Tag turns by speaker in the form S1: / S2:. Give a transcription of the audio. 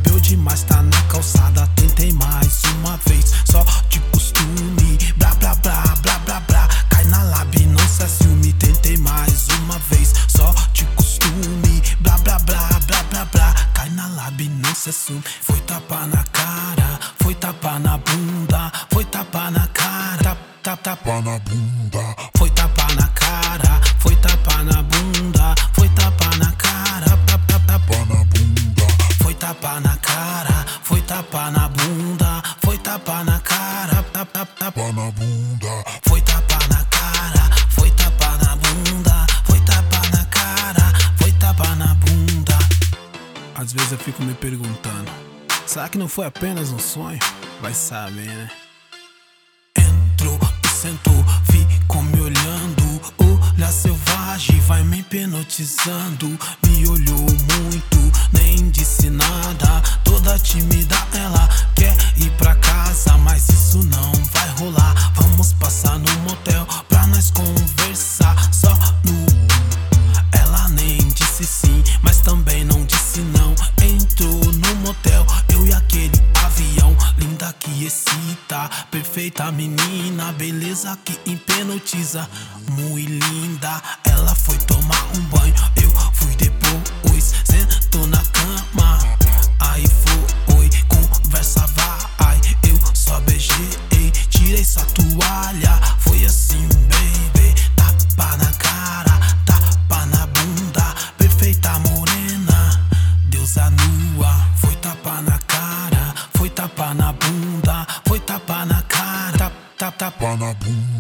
S1: bebeu demais, tá na calçada. Tentei mais uma vez, só de costume. Blá blá blá blá blá blá. Cai na lábia, não se assume. Tentei mais uma vez, só de costume. Blá blá blá blá blá blá. Cai na lábia, não se assume. Foi tapa na cara, foi tapa na bunda, foi tapa na cara, tapa na bunda. Foi tapa na cara, foi tapa na bunda, foi tapa na cara, tapa na bunda. Foi tapa na cara, foi tapa na bunda, foi tapa na cara, tapa na bunda. Foi tapa na cara, foi tapa na bunda, foi tapa na cara, foi tapa na bunda. Às vezes eu fico me perguntando, será que não foi apenas um sonho? Vai saber, né? Entrou e sentou, ficou me olhando. Olhar selvagem vai me hipnotizando. Me olhou muito, nem disse nada. Toda tímida ela quer ir pra casa, mas isso não vai rolar. Vamos passar no motel pra nós conversar. Só no... Ela nem disse sim, mas também não disse não. Entrou no motel, eu e aquele avião. Linda que excita, perfeita menina. Beleza que hipnotiza, muito linda. Ela foi tomar um banho, eu fui depois. Sentou na cama, aí foi, conversa vai. Eu só beijei, tirei sua toalha. Foi assim, baby. Tapa na cara, tapa na bunda. Perfeita morena, deusa nua. Foi tapa na cara, foi tapa na bunda, foi tapa na cara, tapa na bunda.